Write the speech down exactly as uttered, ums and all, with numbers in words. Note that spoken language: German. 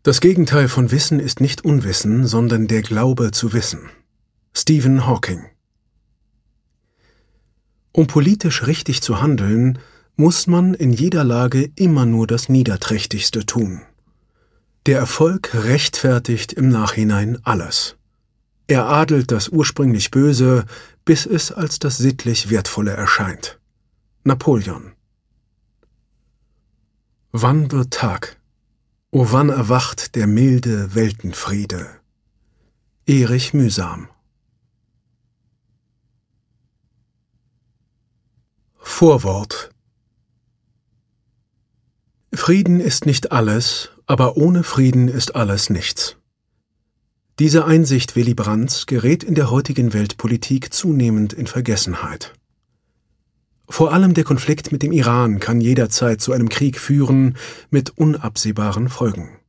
Das Gegenteil von Wissen ist nicht Unwissen, sondern der Glaube zu wissen. Stephen Hawking. Um politisch richtig zu handeln, muss man in jeder Lage immer nur das Niederträchtigste tun. Der Erfolg rechtfertigt im Nachhinein alles. Er adelt das ursprünglich Böse, bis es als das sittlich Wertvolle erscheint. Napoleon. Wann wird Tag? O wann erwacht der milde Weltenfriede? Erich Mühsam. Vorwort. Frieden ist nicht alles, aber ohne Frieden ist alles nichts. Diese Einsicht Willy Brandts gerät in der heutigen Weltpolitik zunehmend in Vergessenheit. Vor allem der Konflikt mit dem Iran kann jederzeit zu einem Krieg führen mit unabsehbaren Folgen.